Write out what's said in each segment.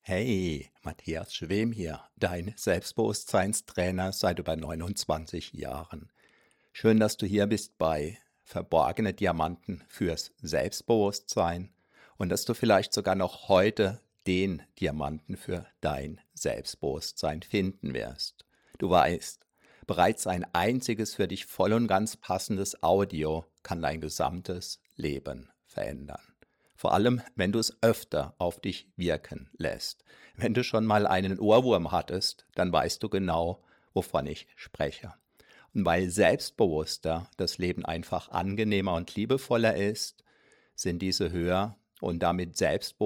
Hey, Matthias Schwem hier, dein Selbstbewusstseinstrainer seit über 29 Jahren. Schön, dass du hier bist bei Verborgene Diamanten fürs Selbstbewusstsein und dass du vielleicht sogar noch heute den Diamanten für dein Selbstbewusstsein finden wirst. Du weißt, bereits ein einziges für dich voll und ganz passendes Audio kann dein gesamtes Leben verändern. Vor allem, wenn du es öfter auf dich wirken lässt. Wenn du schon mal einen Ohrwurm hattest, dann weißt du genau, wovon ich spreche. Und weil selbstbewusster das Leben einfach angenehmer und liebevoller ist, sind diese Hör- und damit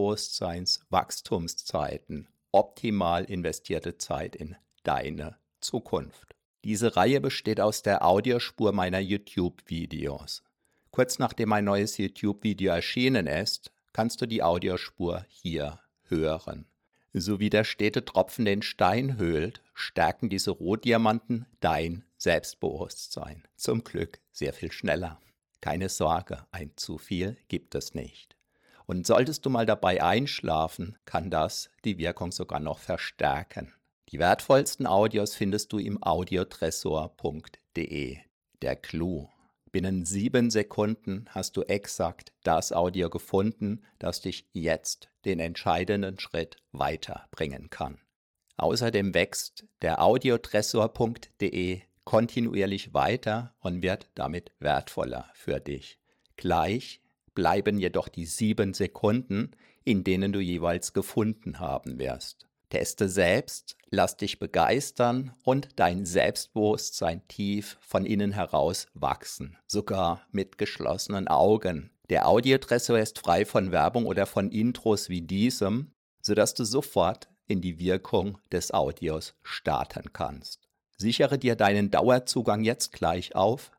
Selbstbewusstseinswachstumszeiten optimal investierte Zeit in deine Zukunft. Diese Reihe besteht aus der Audiospur meiner YouTube-Videos. Kurz nachdem ein neues YouTube-Video erschienen ist, kannst du die Audiospur hier hören. So wie der stete Tropfen den Stein höhlt, stärken diese Rohdiamanten dein Selbstbewusstsein. Zum Glück sehr viel schneller. Keine Sorge, ein zu viel gibt es nicht. Und solltest du mal dabei einschlafen, kann das die Wirkung sogar noch verstärken. Die wertvollsten Audios findest du im audiotresor.de. Der Clou. Binnen 7 Sekunden hast du exakt das Audio gefunden, das dich jetzt den entscheidenden Schritt weiterbringen kann. Außerdem wächst der audiotresor.de kontinuierlich weiter und wird damit wertvoller für dich. Gleich bleiben jedoch die 7 Sekunden, in denen du jeweils gefunden haben wirst. Teste selbst, lass dich begeistern und dein Selbstbewusstsein tief von innen heraus wachsen, sogar mit geschlossenen Augen. Der Audiotresor ist frei von Werbung oder von Intros wie diesem, sodass du sofort in die Wirkung des Audios starten kannst. Sichere dir deinen Dauerzugang jetzt gleich auf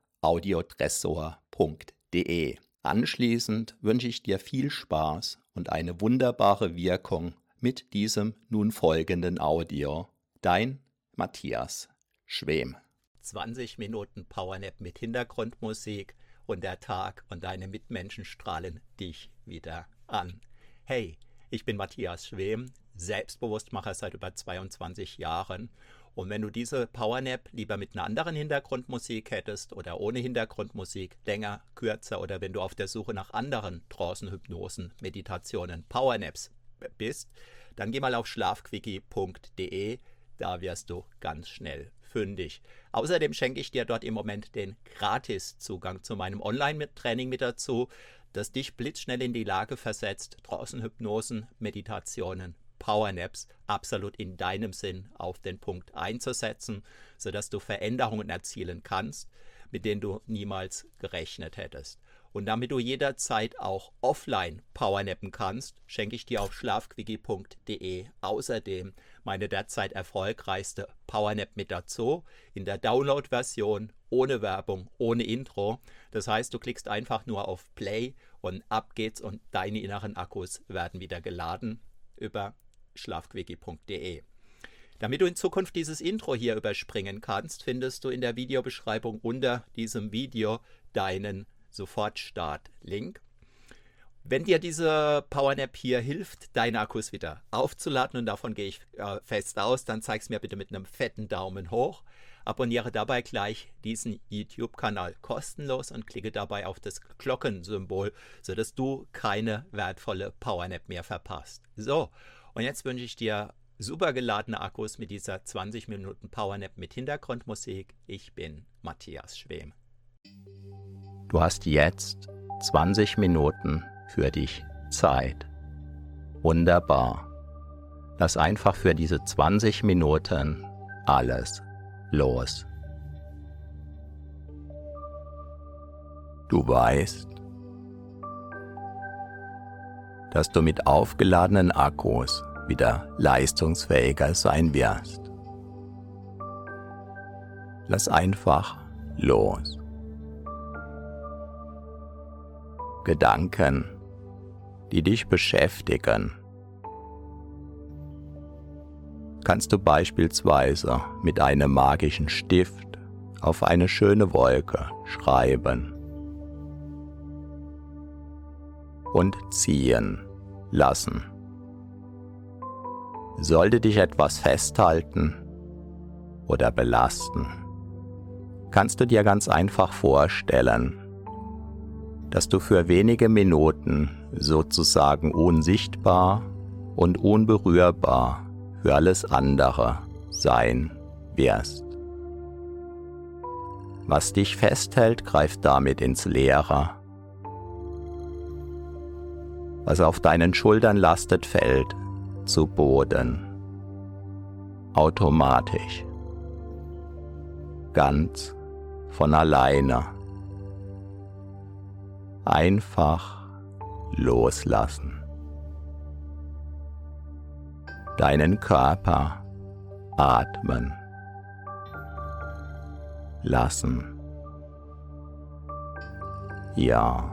audiotresor.de. Anschließend wünsche ich dir viel Spaß und eine wunderbare Wirkung mit diesem nun folgenden Audio. Dein Matthias Schwem. 20 Minuten Powernap mit Hintergrundmusik und der Tag und deine Mitmenschen strahlen dich wieder an. Hey, ich bin Matthias Schwem, Selbstbewusstmacher seit über 22 Jahren. Und wenn du diese Powernap lieber mit einer anderen Hintergrundmusik hättest oder ohne Hintergrundmusik, länger, kürzer oder wenn du auf der Suche nach anderen Trancen, Hypnosen, Meditationen, Powernaps bist, dann geh mal auf schlafquickie.de, da wirst du ganz schnell fündig. Außerdem schenke ich dir dort im Moment den Gratiszugang zu meinem Online-Training mit dazu, das dich blitzschnell in die Lage versetzt, Trancen-Hypnosen, Meditationen, Powernaps absolut in deinem Sinn auf den Punkt einzusetzen, sodass du Veränderungen erzielen kannst, mit denen du niemals gerechnet hättest. Und damit du jederzeit auch offline powernappen kannst, schenke ich dir auf schlafquickie.de außerdem meine derzeit erfolgreichste Powernap mit dazu, in der Download-Version, ohne Werbung, ohne Intro. Das heißt, du klickst einfach nur auf Play und ab geht's und deine inneren Akkus werden wieder geladen über schlafquickie.de. Damit du in Zukunft dieses Intro hier überspringen kannst, findest du in der Videobeschreibung unter diesem Video deinen Sofortstart-Link. Wenn dir diese Powernap hier hilft, deine Akkus wieder aufzuladen, und davon gehe ich fest aus, dann zeig es mir bitte mit einem fetten Daumen hoch. Abonniere dabei gleich diesen YouTube-Kanal kostenlos und klicke dabei auf das Glockensymbol, sodass du keine wertvolle Powernap mehr verpasst. So, und jetzt wünsche ich dir super geladene Akkus mit dieser 20 Minuten Powernap mit Hintergrundmusik. Ich bin Matthias Schwem. Du hast jetzt 20 Minuten für dich Zeit. Wunderbar. Lass einfach für diese 20 Minuten alles los. Du weißt, dass du mit aufgeladenen Akkus wieder leistungsfähiger sein wirst. Lass einfach los. Gedanken, die dich beschäftigen, kannst du beispielsweise mit einem magischen Stift auf eine schöne Wolke schreiben und ziehen lassen. Sollte dich etwas festhalten oder belasten, kannst du dir ganz einfach vorstellen, dass du für wenige Minuten sozusagen unsichtbar und unberührbar für alles andere sein wirst. Was dich festhält, greift damit ins Leere. Was auf deinen Schultern lastet, fällt zu Boden. Automatisch. Ganz von alleine. Einfach loslassen. Deinen Körper atmen lassen. Ja.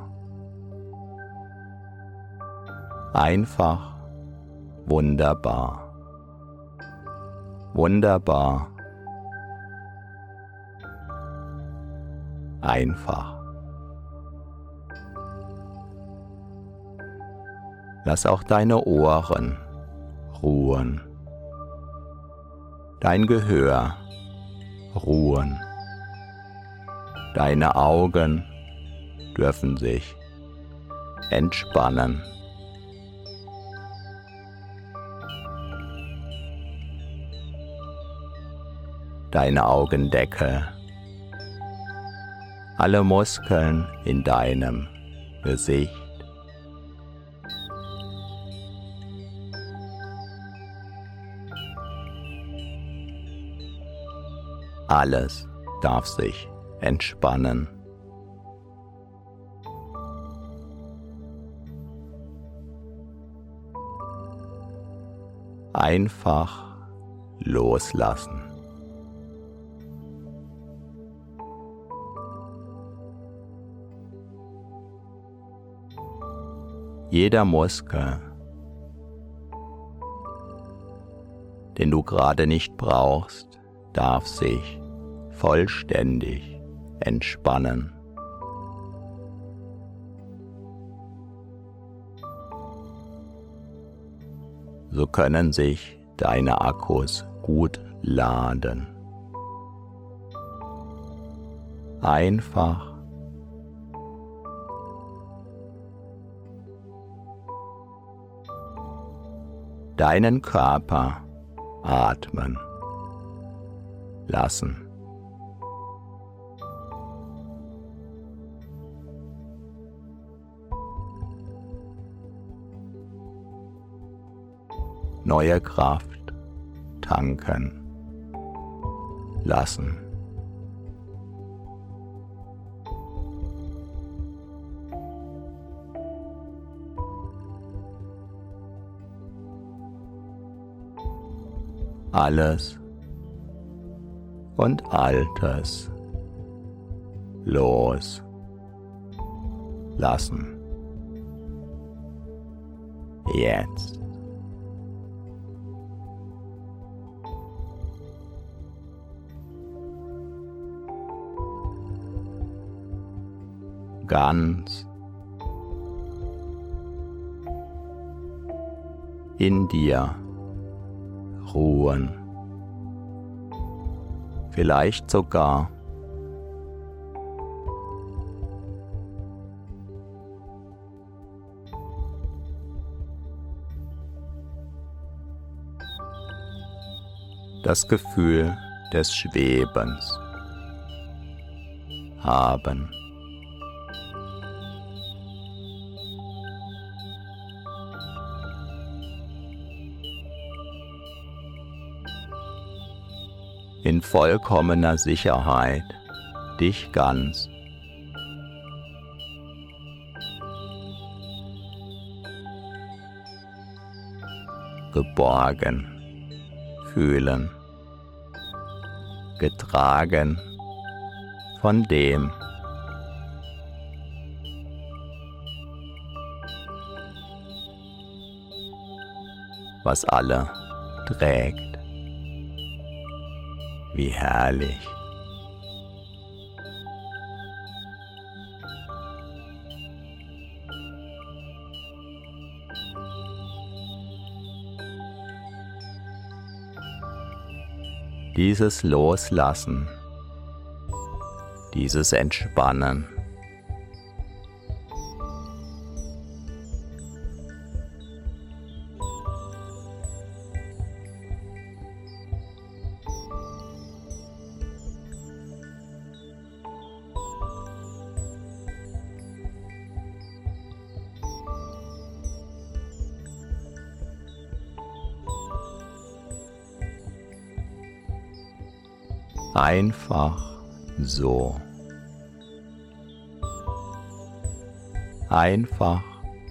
Einfach wunderbar. Wunderbar. Einfach. Lass auch deine Ohren ruhen. Dein Gehör ruhen. Deine Augen dürfen sich entspannen. Deine Augendecke, alle Muskeln in deinem Gesicht. Alles darf sich entspannen. Einfach loslassen. Jeder Muskel, den du gerade nicht brauchst, darf sich vollständig entspannen. So können sich deine Akkus gut laden. Einfach deinen Körper atmen lassen. Neue Kraft tanken lassen. Alles und Altes loslassen. Jetzt. Ganz in dir ruhen, vielleicht sogar das Gefühl des Schwebens haben. In vollkommener Sicherheit dich ganz geborgen fühlen, getragen von dem, was alle trägt. Wie herrlich. dieses Loslassen, dieses Entspannen. Einfach so. Einfach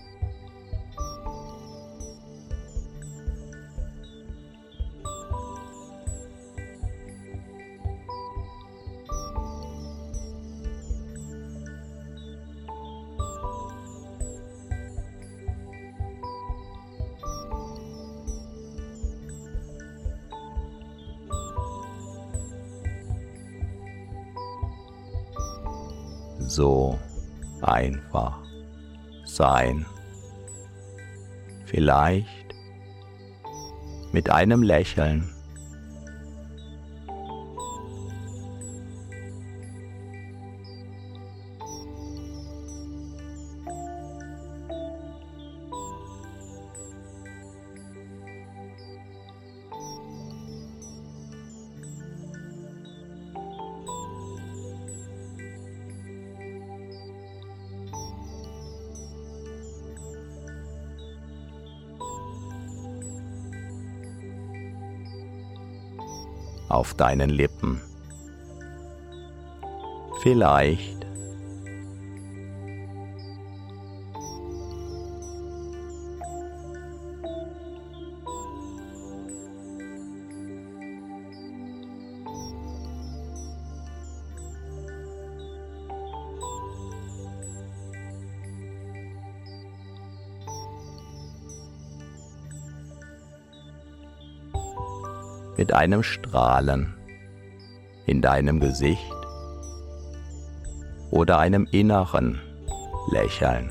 so einfach sein. Vielleicht mit einem Lächeln. Auf deinen Lippen. Vielleicht mit einem Strahlen in deinem Gesicht oder einem inneren Lächeln.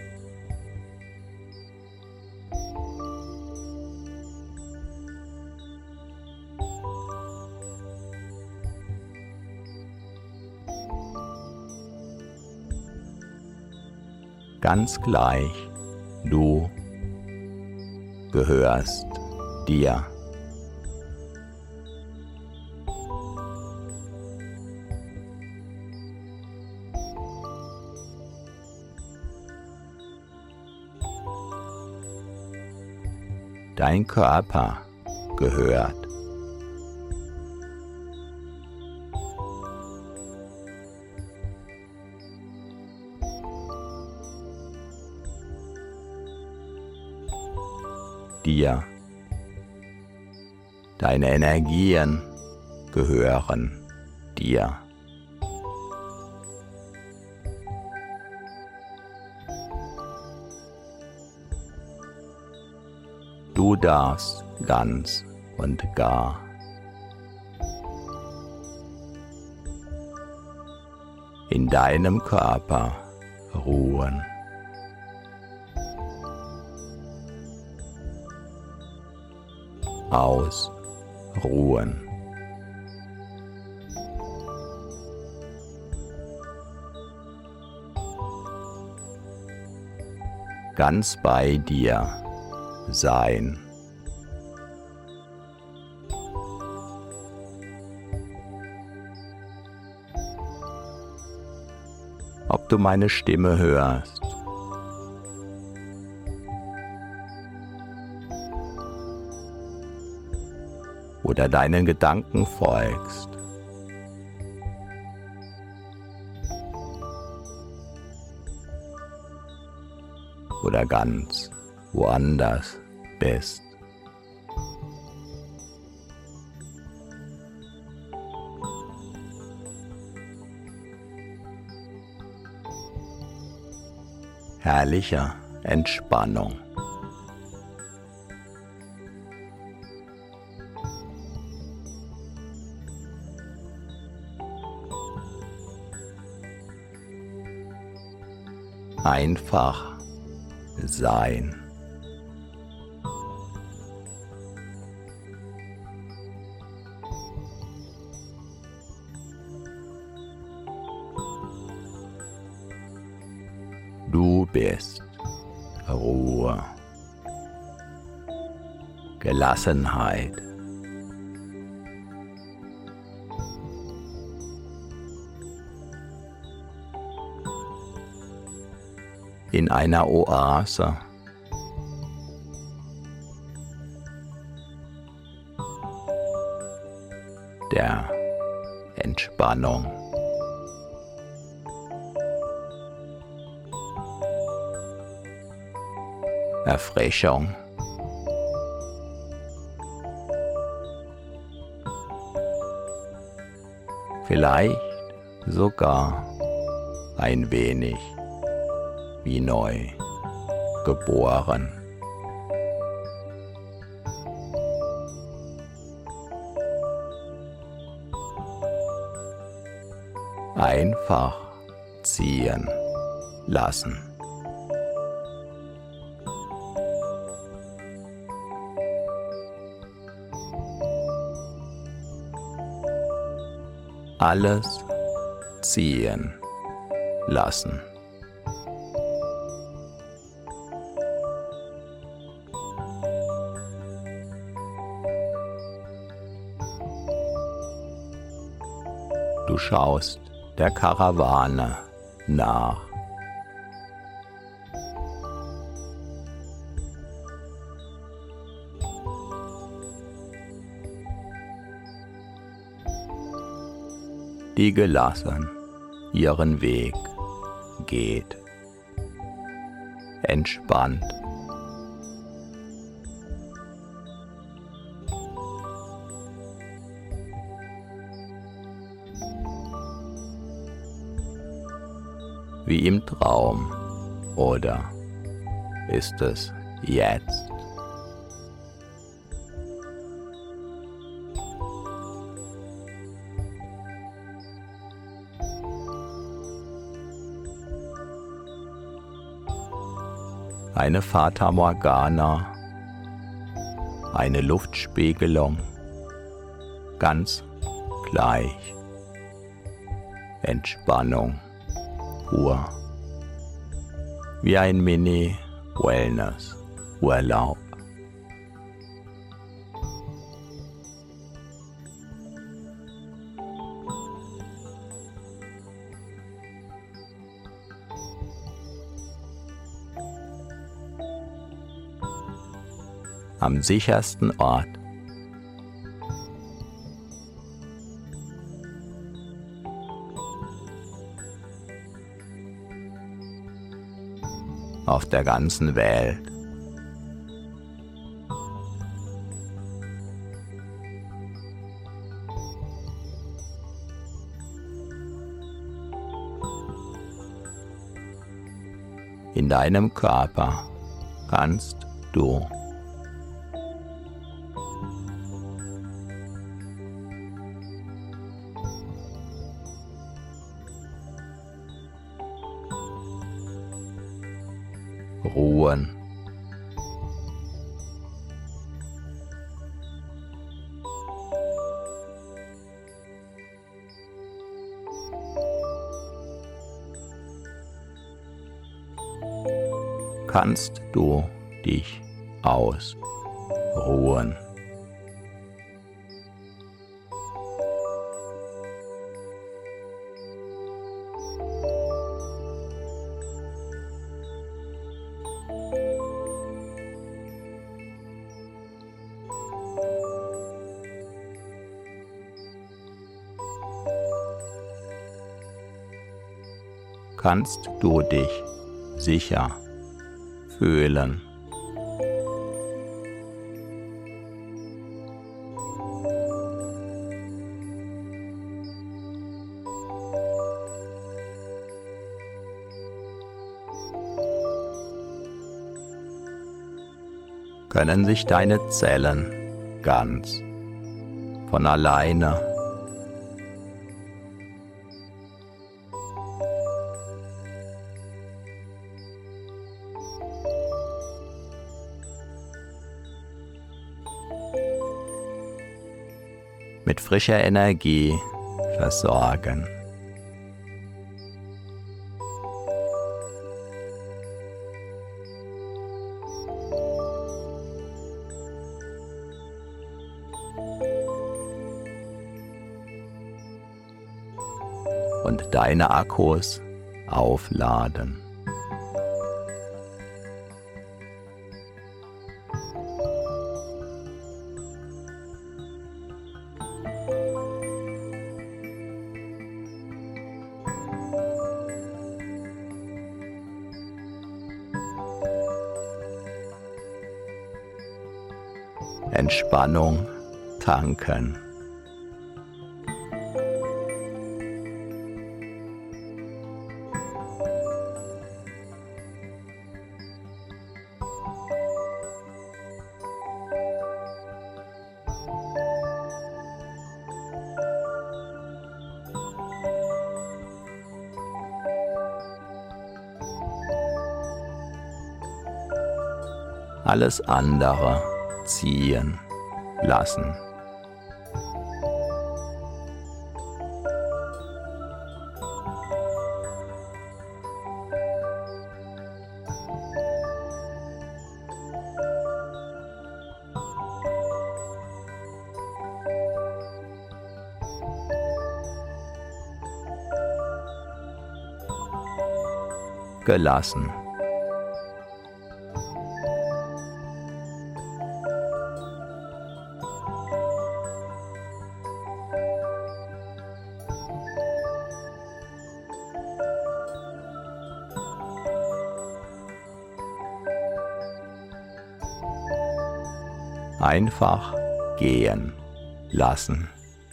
Ganz gleich, du gehörst dir. Dein Körper gehört dir. Deine Energien gehören dir. Du darfst ganz und gar in deinem Körper ruhen. Ausruhen. Ganz bei dir sein. Ob du meine Stimme hörst oder deinen Gedanken folgst, oder ganz woanders bist. Herrlicher Entspannung. Einfach sein. Du bist Ruhe, Gelassenheit. In einer Oase. Der Entspannung. Erfrischung. Vielleicht sogar ein wenig wie neu geboren. Einfach ziehen lassen. Alles ziehen lassen. Du schaust der Karawane nach. Die gelassen ihren Weg geht, entspannt. Wie im Traum, oder ist es jetzt? Eine Fata Morgana, eine Luftspiegelung, ganz gleich. Entspannung pur, wie ein Mini-Wellness-Urlaub. Am sichersten Ort. Auf der ganzen Welt. In deinem Körper kannst du ruhen. Kannst du dich ausruhen. Kannst du dich sicher fühlen. Können sich deine Zellen ganz von alleine mit frischer Energie versorgen. Und deine Akkus aufladen. Entspannung tanken. Alles andere ziehen lassen. Gelassen. Einfach gehen lassen.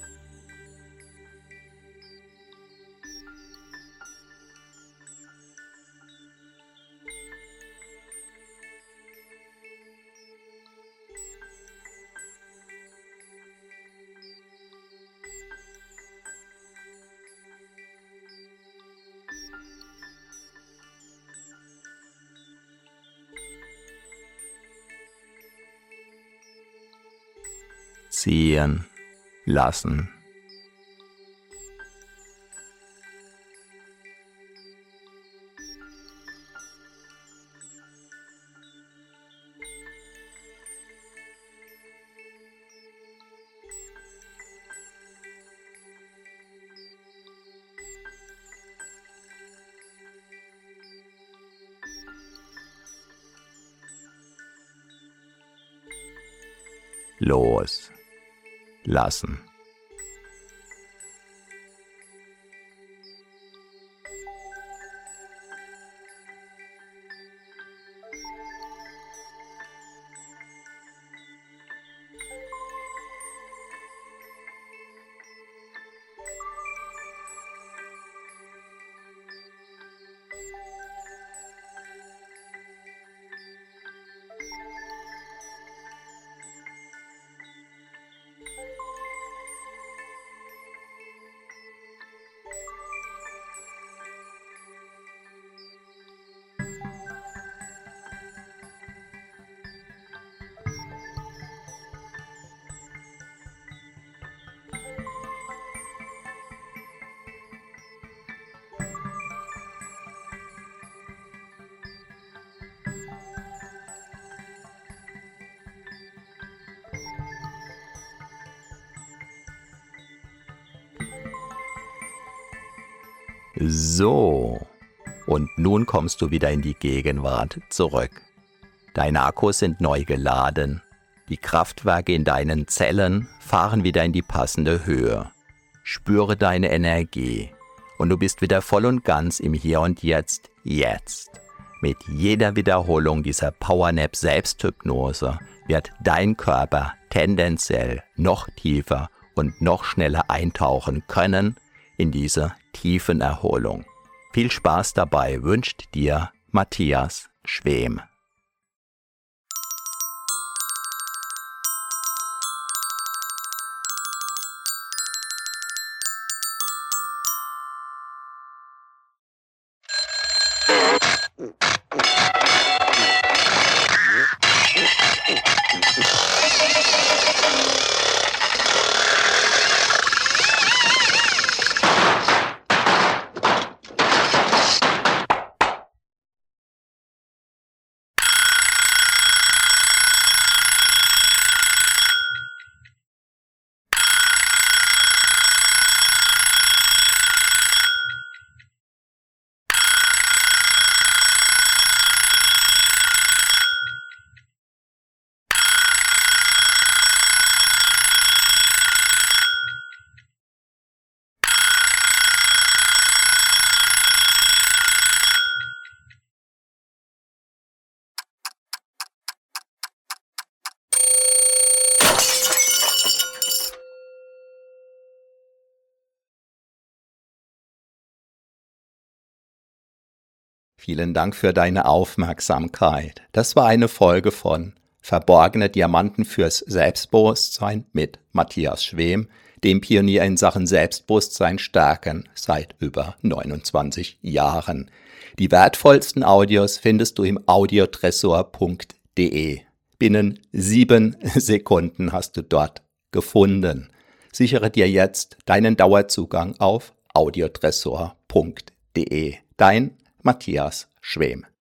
Ziehen lassen. Los lassen. So, und nun kommst du wieder in die Gegenwart zurück. Deine Akkus sind neu geladen. Die Kraftwerke in deinen Zellen fahren wieder in die passende Höhe. Spüre deine Energie und du bist wieder voll und ganz im Hier und Jetzt. Mit jeder Wiederholung dieser Powernap Selbsthypnose wird dein Körper tendenziell noch tiefer und noch schneller eintauchen können in diese tiefen Erholung. Viel Spaß dabei wünscht dir Matthias Schwem. Vielen Dank für deine Aufmerksamkeit. Das war eine Folge von Verborgene Diamanten fürs Selbstbewusstsein mit Matthias Schwem, dem Pionier in Sachen Selbstbewusstsein stärken seit über 29 Jahren. Die wertvollsten Audios findest du im audiotresor.de. Binnen 7 Sekunden hast du dort gefunden. Sichere dir jetzt deinen Dauerzugang auf audiotresor.de. Dein Matthias Schwem.